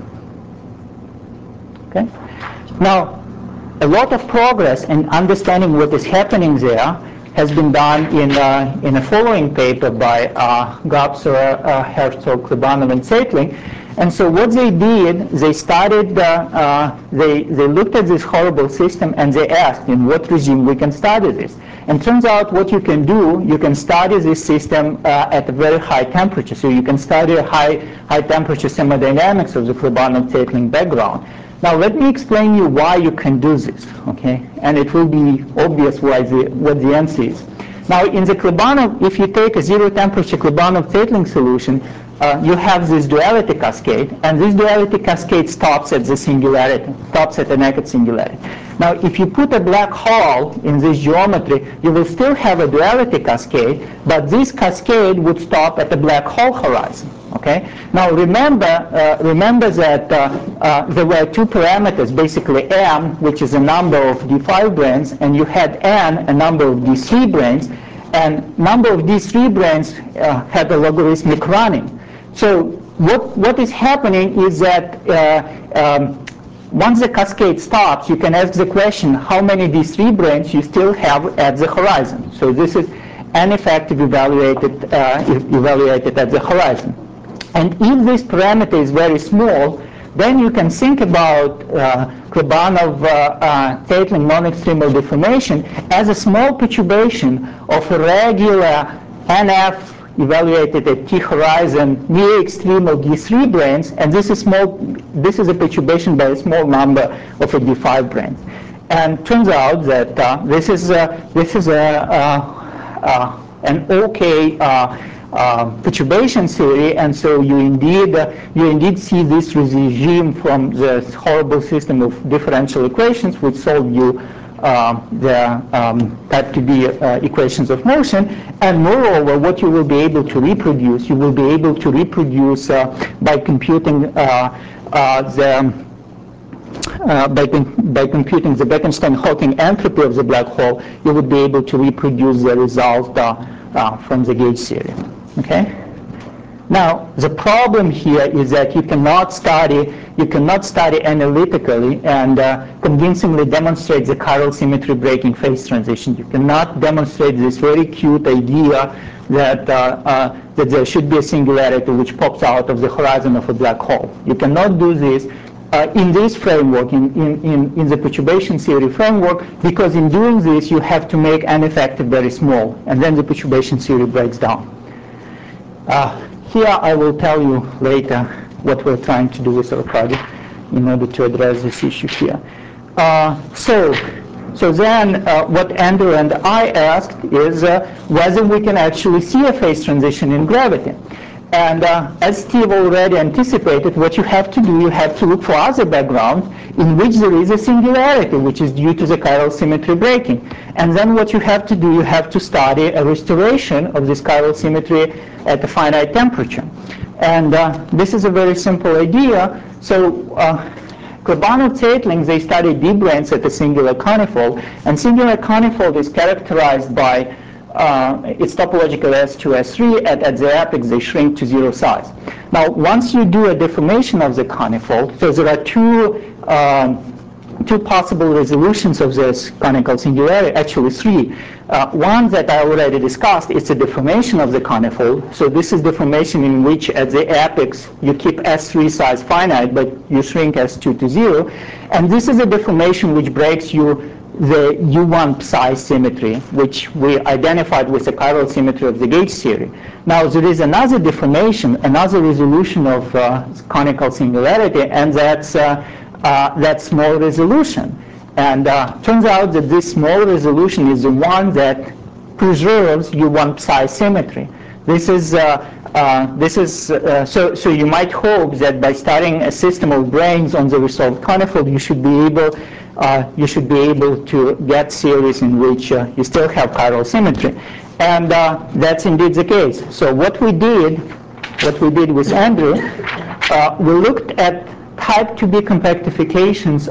Okay? Now, a lot of progress in understanding what is happening there has been done in a following paper by Gapsar, Herzog, Klebanov, and Zeitling. And so what they did, they studied, they looked at this horrible system and they asked in what regime we can study this. And turns out what you can do, you can study this system at a very high temperature. So you can study high temperature thermodynamics of the Klebanov-Zeitling background. Now let me explain you why you can do this, okay? And it will be obvious what the answer is. Now in the Klebanov, if you take a zero temperature Klebanov-Zeitling solution, you have this duality cascade, and this duality cascade stops at the singularity, stops at the naked singularity. Now if you put a black hole in this geometry, you will still have a duality cascade, but this cascade would stop at the black hole horizon. Okay. Now remember that there were two parameters, basically m, which is a number of d5 branes, and you had n, a number of d3 branes, and number of d3 branes had a logarithmic running. So what is happening is that once the cascade stops, you can ask the question, how many d3 branes you still have at the horizon? So this is n effective evaluated at the horizon. And if this parameter is very small, then you can think about Klebanov-Zeitling non-extremal deformation as a small perturbation of a regular NF evaluated at T horizon near extreme of D3 branes, and this is a perturbation by a small number of a D5 branes. And turns out that this is an okay perturbation theory, and so you indeed see this regime from this horrible system of differential equations which solve you the type 2D equations of motion. And moreover, what you will be able to reproduce, by computing by computing the Bekenstein-Hawking entropy of the black hole, you would be able to reproduce the result from the gauge theory. Okay. Now the problem here is that you cannot study analytically and convincingly demonstrate the chiral symmetry breaking phase transition. You cannot demonstrate this very cute idea that that there should be a singularity which pops out of the horizon of a black hole. You cannot do this in this framework, in the perturbation theory framework, because in doing this you have to make n effective very small, and then the perturbation theory breaks down. Here I will tell you later what we're trying to do with our project in order to address this issue here. So then what Andrew and I asked is whether we can actually see a phase transition in gravity. And as Steve already anticipated, what you have to do, you have to look for other background in which there is a singularity, which is due to the chiral symmetry breaking. And then what you have to do, you have to study a restoration of this chiral symmetry at a finite temperature. And this is a very simple idea. So Klebanov-Zeitling, they studied D branes at a singular conifold, and singular conifold is characterized by its topological S2, S3, at the apex they shrink to zero size. Now, once you do a deformation of the conifold, so there are two two possible resolutions of this conical singularity, actually three. One that I already discussed is the deformation of the conifold. So this is deformation in which at the apex you keep S3 size finite, but you shrink S2 to 0. And this is a deformation which breaks you the U1 psi symmetry, which we identified with the chiral symmetry of the gauge theory. Now there is another deformation, another resolution of conical singularity, and that's that small resolution. And turns out that this small resolution is the one that preserves U1 psi symmetry. So you might hope that by studying a system of branes on the resolved conifold, you should be able to get series in which you still have chiral symmetry, and that's indeed the case. So what we did with Andrew, we looked at type 2B compactifications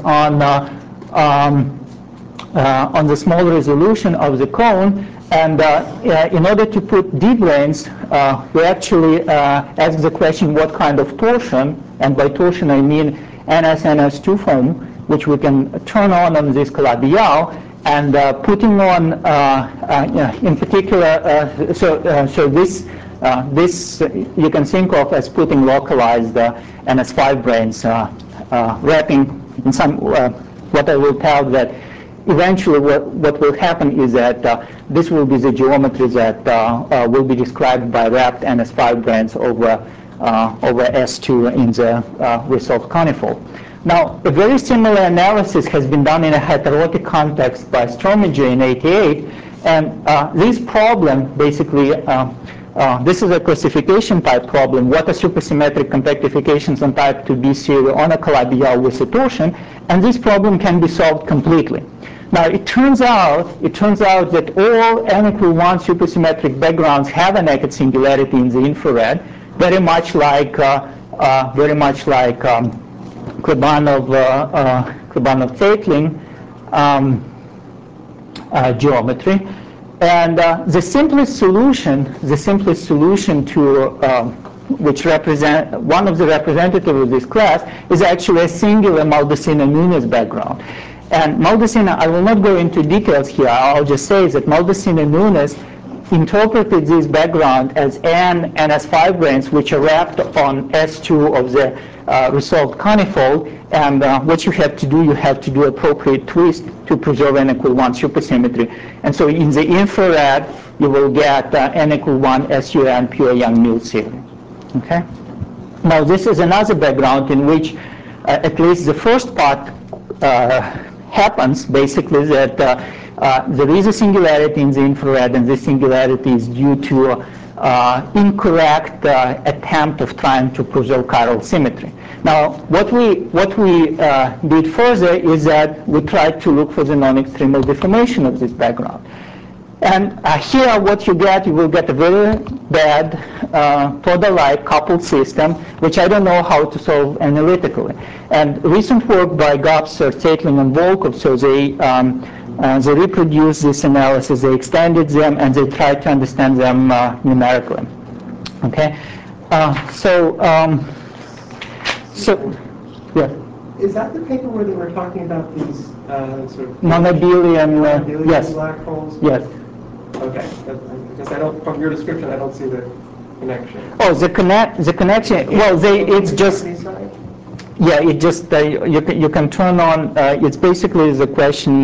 on the small resolution of the cone, and in order to put D-branes, we actually asked the question what kind of torsion, and by torsion I mean NS-NS2 form, which we can turn on this calabi-Yau, and putting on, in particular, so this you can think of as putting localized NS5 branes, wrapping in some, what I will tell that eventually what will happen is that this will be the geometry that will be described by wrapped NS5 branes over S2 in the resolved conifold. Now, a very similar analysis has been done in a heterotic context by Strominger in '88, and this problem basically, this is a classification type problem. What are supersymmetric compactifications on type 2B theory on a calabi-Yau with a torsion? And this problem can be solved completely. Now, it turns out that all n=1 supersymmetric backgrounds have a naked singularity in the infrared, very much like Klebanov-Zeitling geometry. And the simplest solution to which represent one of the representatives of this class is actually a singular Maldacena-Nunes background. And Maldacena, I will not go into details here. I'll just say that Maldacena-Nunes interpreted this background as n NS5 branes, which are wrapped on S2 of the resolved conifold. And what you have to do appropriate twist to preserve n=1 supersymmetry. And so in the infrared, you will get n=1 SUN pure Yang-Mills theory. Okay. Now this is another background in which at least the first part happens, basically that there is a singularity in the infrared, and this singularity is due to incorrect attempt of trying to preserve chiral symmetry. Now, what we did further is that we tried to look for the non-extremal deformation of this background. And here what you will get a very bad Toda-like coupled system, which I don't know how to solve analytically. And recent work by Gopser, Zeitling, and Volkov, so they reproduced this analysis, they extended them, and they tried to understand them numerically. Okay, so yeah. Is that the paper where they were talking about these sort of non-abelian yes, black holes? Yes. Okay, because I don't, from your description, I don't see the connection. Oh, the connection. Well, it's just. Yeah, it just you can turn on. It's basically the question.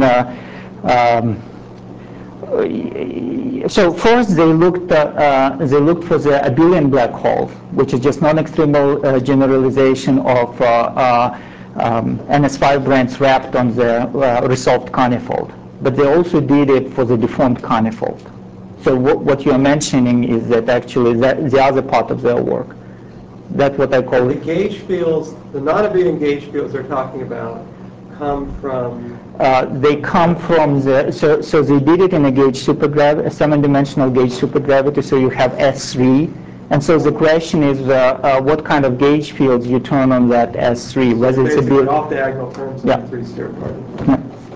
So first they looked for the abelian black hole, which is just non-extremal generalization of NS5 branes wrapped on the resolved conifold. But they also did it for the deformed conifold. So what you're mentioning is that actually the other part of their work. That's what I call the gauge fields, the non-abelian gauge fields they're talking about come from? They come from so they did it in a gauge supergravity, a 7-dimensional gauge supergravity, so you have S3. And so the question is what kind of gauge fields you turn on that S3, whether it's a off-diagonal terms of the three-sphere particle. Yeah.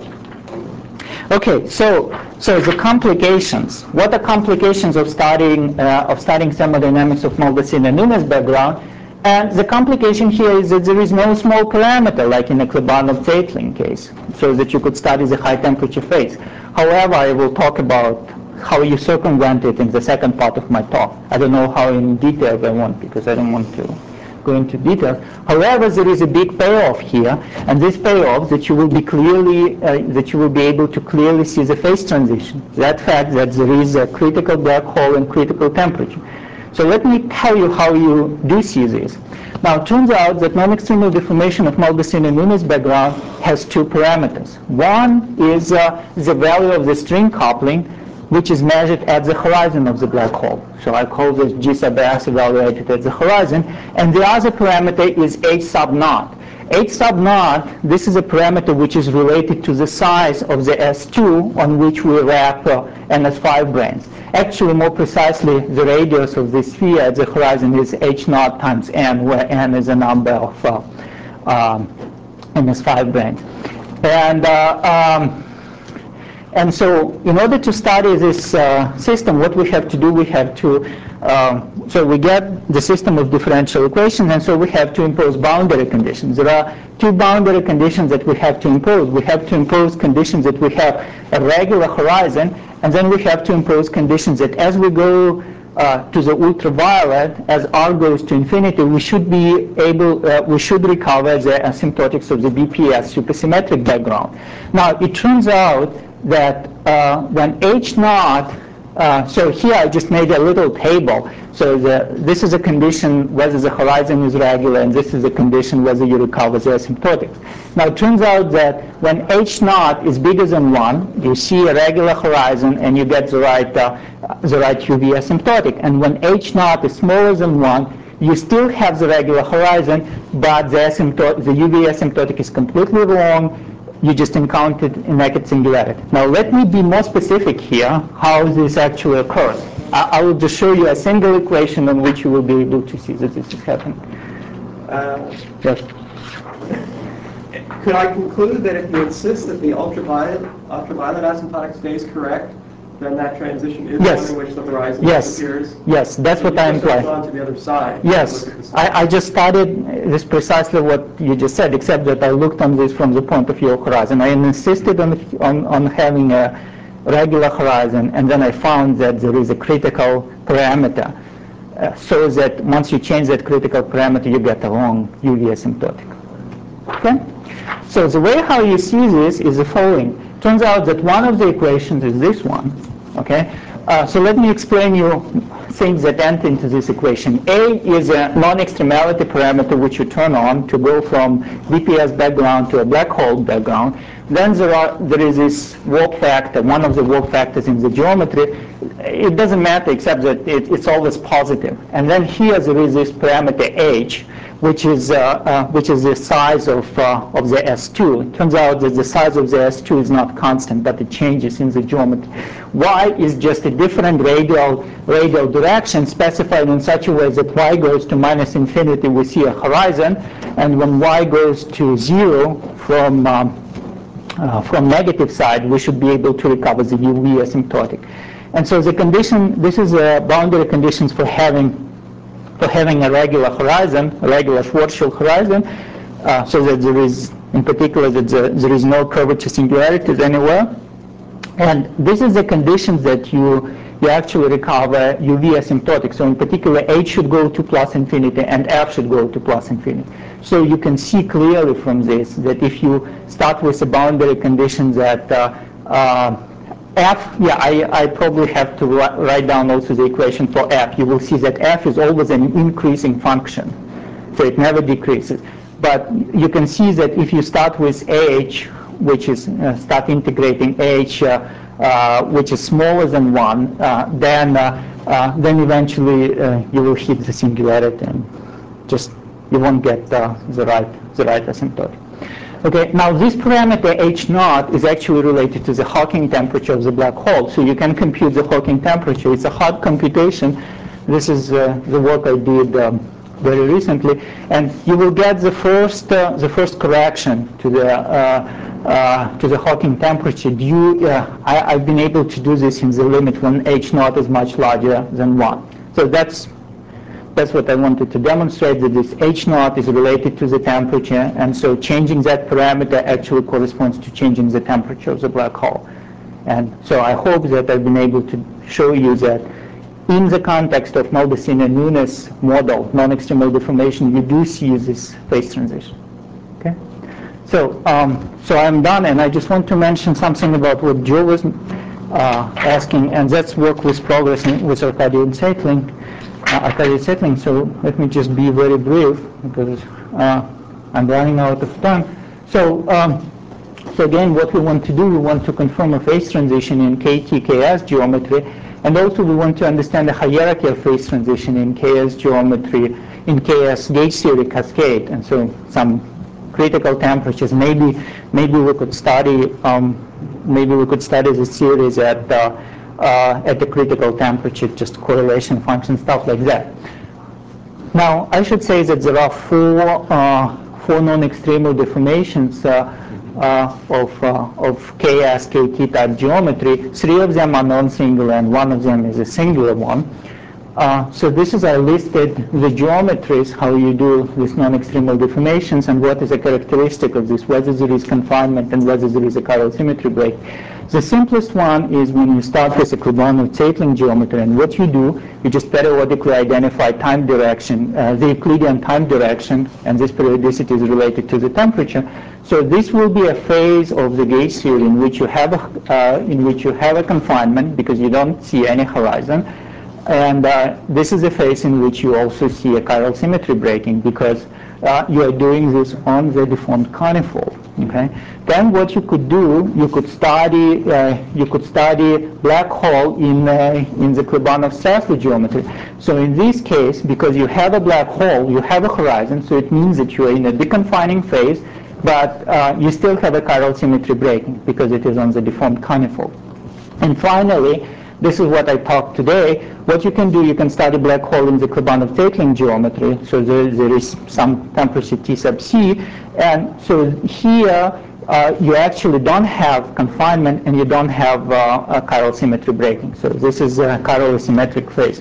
Okay, so the complications. What are complications of studying thermodynamics of Maldacena-Nunes background? And the complication here is that there is no small parameter like in a Klebanov-Zeitlin case, so that you could study the high temperature phase. However, I will talk about how you circumvent it in the second part of my talk. I don't know how in detail I want, because I don't want to go into details. However, there is a big payoff here, and this payoff that you will be able to clearly see the phase transition. That fact that there is a critical black hole and critical temperature. So let me tell you how you do see this. Now, it turns out that non-extremal deformation of Malgusino-Nunes background has two parameters. One is the value of the string coupling, which is measured at the horizon of the black hole. So I call this G sub s evaluated at the horizon. And the other parameter is H sub naught. H sub naught, this is a parameter which is related to the size of the S2 on which we wrap NS5 branes. Actually, more precisely, the radius of the sphere at the horizon is H naught times n, where n is a number of NS5 branes. And so in order to study this system, what we have to do, we have to, so we get the system of differential equations, and so we have to impose boundary conditions. There are two boundary conditions that we have to impose. We have to impose conditions that we have a regular horizon, and then we have to impose conditions that as we go to the ultraviolet, as R goes to infinity, we should be able, we should recover the asymptotics of the BPS supersymmetric background. Now, it turns out that when H naught, so here I just made a little table. So this is a condition whether the horizon is regular, and this is a condition whether you recover the asymptotics. Now it turns out that when H naught is bigger than 1, you see a regular horizon and you get the right UV asymptotic. And when H naught is smaller than 1, you still have the regular horizon, but the UV asymptotic is completely wrong. You just encountered a naked singularity. Now let me be more specific here how this actually occurs. I will just show you a single equation on which you will be able to see that this is happening. Yes. Could I conclude that if you insist that the ultraviolet asymptotic stays correct, then that transition is Yes. one in which the horizon Yes. disappears? Yes, that's what I imply. On to the other side. Yes, I just studied this precisely what you just said, except that I looked on this from the point of view of horizon. I insisted on having a regular horizon, and then I found that there is a critical parameter, so that once you change that critical parameter, you get a wrong UV asymptotic. Okay? So the way how you see this is the following. Turns out that one of the equations is this one. Okay? So let me explain you things that enter into this equation. A is a non-extremality parameter which you turn on to go from BPS background to a black hole background. Then there is this warp factor, one of the warp factors in the geometry. It doesn't matter except that it's always positive. And then here there is this parameter H, which is the size of the S2. It turns out that the size of the S2 is not constant, but it changes in the geometry. Y is just a different radial direction specified in such a way that Y goes to minus infinity, we see a horizon, and when Y goes to 0 from negative side, we should be able to recover the UV asymptotic. And so the condition, this is boundary conditions for having a regular horizon, a regular Schwarzschild horizon, so that there is, in particular, that there is no curvature singularities anywhere. And this is the conditions that you actually recover UV asymptotic. So in particular, H should go to plus infinity and F should go to plus infinity. So you can see clearly from this that if you start with a boundary condition that F, yeah, I probably have to write down also the equation for F. You will see that F is always an increasing function, so it never decreases. But you can see that if you start with H, which is start integrating H, which is smaller than 1, then eventually you will hit the singularity and just you won't get the right asymptotic. Okay, now this parameter H naught is actually related to the Hawking temperature of the black hole. So you can compute the Hawking temperature. It's a hot computation. This is the work I did very recently, and you will get the first correction to the Hawking temperature. I've been able to do this in the limit when H naught is much larger than 1. So that's that's what I wanted to demonstrate, that this H naught is related to the temperature, and so changing that parameter actually corresponds to changing the temperature of the black hole. And so I hope that I've been able to show you that in the context of Maldacena-Nunes model, non-extremal deformation, you do see this phase transition. Okay? So, so I'm done, and I just want to mention something about what Joe was asking, and that's work with progress with Arcadian settling. So let me just be very brief because I'm running out of time. So, so again, what we want to do, we want to confirm a phase transition in KT-KS geometry, and also we want to understand the hierarchy of phase transition in KS geometry, in KS gauge theory cascade, and so some critical temperatures. Maybe we could study the series at the critical temperature, just correlation function, stuff like that. Now, I should say that there are four non-extremal deformations of KS, KT type geometry. 3 of them are non-singular, and 1 of them is a singular one. So this is I listed the geometries, how you do these non-extremal deformations, and what is a characteristic of this, whether there is confinement and whether there is a chiral symmetry break. The simplest one is when you start with a Klebanov-Zeitling geometry, and what you do, you just periodically identify time direction, the Euclidean time direction, and this periodicity is related to the temperature. So this will be a phase of the gauge theory in which you have a confinement because you don't see any horizon. And this is a phase in which you also see a chiral symmetry breaking because you are doing this on the deformed conifold. Okay. Then what you could do, you could study black hole in the Klebanov-Strassler geometry. So in this case, because you have a black hole, you have a horizon, so it means that you are in a deconfining phase, but you still have a chiral symmetry breaking because it is on the deformed conifold. And finally, this is what I talked today. What you can do, you can study black hole in the Klebanov-Zeitling geometry. So there is some temperature T sub c. And so here, you actually don't have confinement and you don't have a chiral symmetry breaking. So this is a chiral symmetric phase.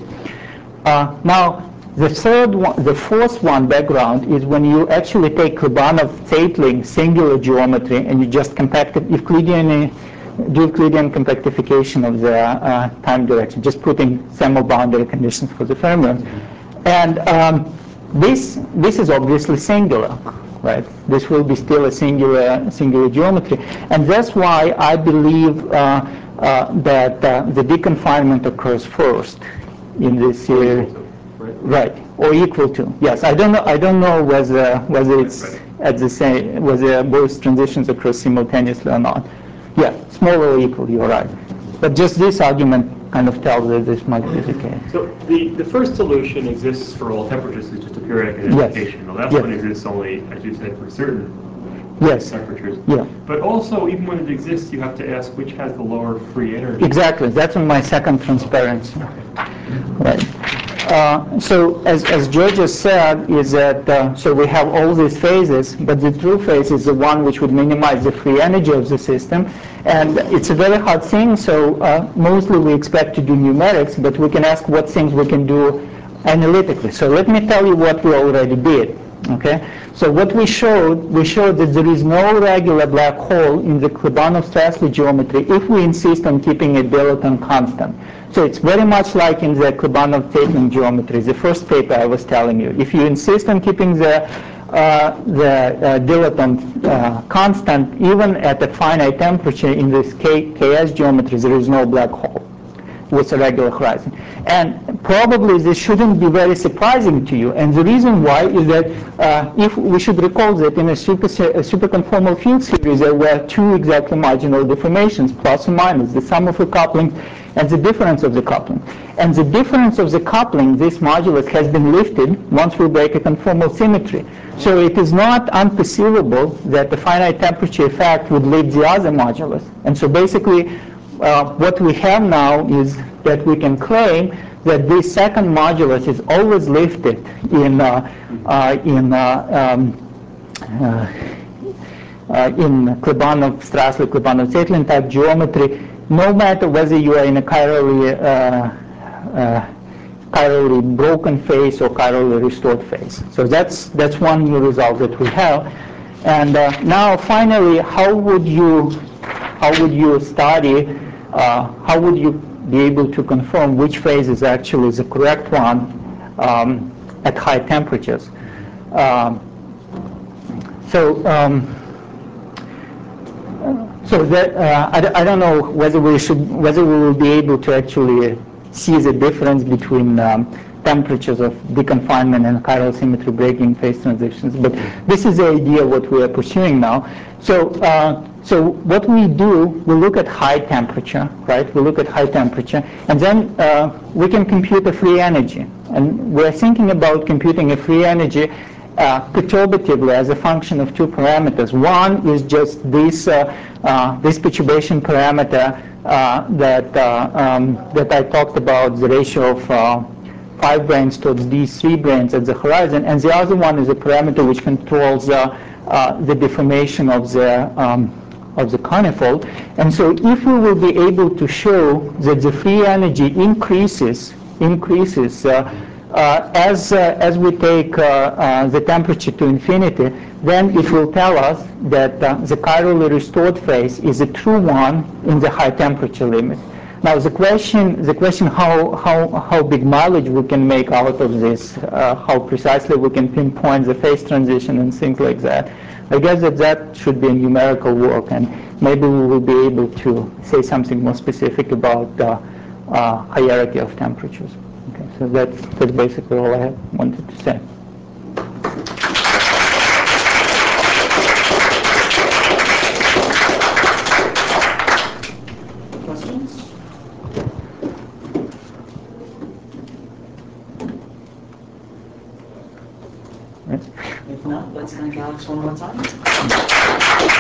Now, the fourth one, background, is when you actually take Klebanov-Zeitling singular geometry and you just compact it do Euclidean compactification of the time direction, just putting thermal boundary conditions for the fermions. And this is obviously singular, right? This will be still a singular geometry. And that's why I believe that the deconfinement occurs first in this series. Right, or equal to. Yes, I don't know whether it's at the same, whether both transitions occur simultaneously or not. Yeah, small or equal, you're right. But just this argument kind of tells that this might be the case. So the first solution exists for all temperatures, it's just a periodic identification. Yes. Now that one exists only, as you said, for certain temperatures. Yeah. But also, even when it exists, you have to ask which has the lower free energy. Exactly, that's on my second transparency. Right. So as George has said, is that so we have all these phases, but the true phase is the one which would minimize the free energy of the system, and it's a very hard thing. So mostly we expect to do numerics, but we can ask what things we can do analytically. So let me tell you what we already did. Okay. So what we showed that there is no regular black hole in the Klebanov-Strassler geometry if we insist on keeping a dilaton constant. So it's very much like in the Klebanov-Zeitling geometry, the first paper I was telling you. If you insist on keeping the dilaton constant, even at a finite temperature in this KS geometry, there is no black hole with a regular horizon. And probably this shouldn't be very surprising to you. And the reason why is that if we should recall that in a superconformal field series, there were two exactly marginal deformations, plus or minus, the sum of the coupling and the difference of the coupling. And the difference of the coupling, this modulus, has been lifted once we break a conformal symmetry. So it is not unperceivable that the finite temperature effect would lift the other modulus. And so basically, what we have now is that we can claim that this second modulus is always lifted in Klebanov-Strassler, Klebanov-Zeitling type geometry, no matter whether you are in a chirally chirally broken phase or chirally restored phase. So that's one new result that we have. And now finally, how would you study, how would you be able to confirm which phase is actually the correct one at high temperatures? So that I don't know whether we will be able to actually see the difference between temperatures of deconfinement and chiral symmetry breaking phase transitions, but this is the idea what we are pursuing now. So what we do, we look at high temperature, right? We look at high temperature, and then we can compute a free energy, and we're thinking about computing a free energy perturbatively as a function of two parameters. One is just this perturbation parameter that I talked about, the ratio of 5 branes towards these 3 branes at the horizon, and the other one is a parameter which controls the deformation of the conifold. And so if we will be able to show that the free energy increases as we take the temperature to infinity, then it will tell us that the chirally restored phase is a true one in the high temperature limit. Now the question how big mileage we can make out of this, how precisely we can pinpoint the phase transition and things like that, I guess that should be a numerical work, and maybe we will be able to say something more specific about hierarchy of temperatures. Okay, so that's basically all I wanted to say. Questions? If not, let's thank Alex one more time.